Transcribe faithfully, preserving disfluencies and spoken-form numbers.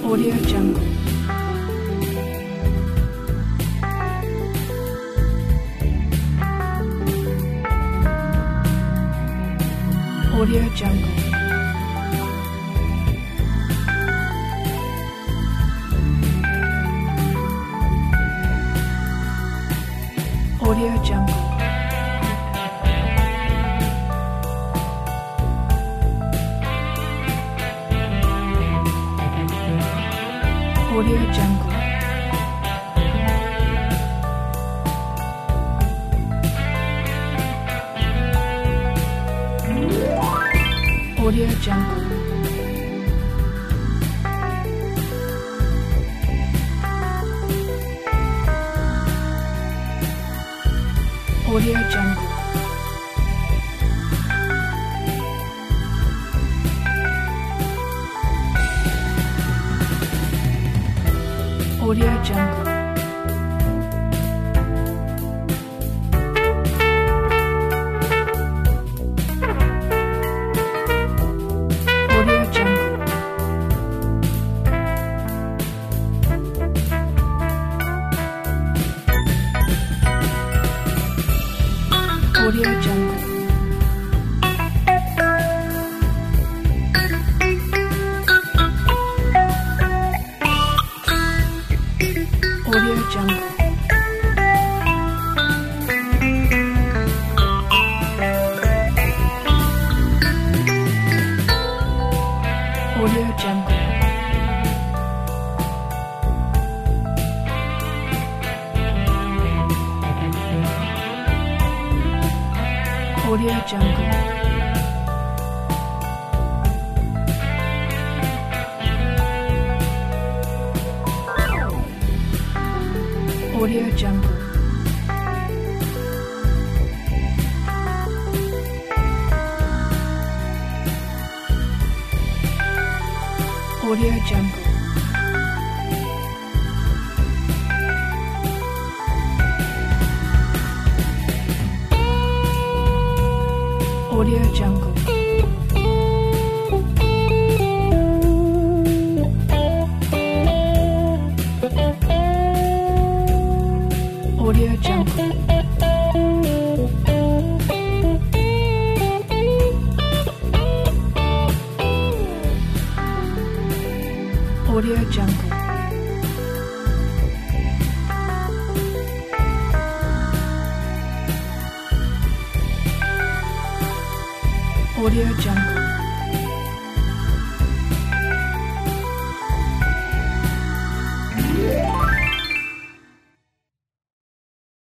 Audio Jungle. Audio Jungle. Audio Jungle. Audio Jungle. Audio Jungle. Audio Jungle. Audio Jungle. Audio Jungle. Audio Jungle. Audio Jungle. Audio Jungle. Audio Jungle. Audio Jungle. Audio Jungle. Audio Jungle. Audio Jungle. Audio Jungle. Audio Jungle.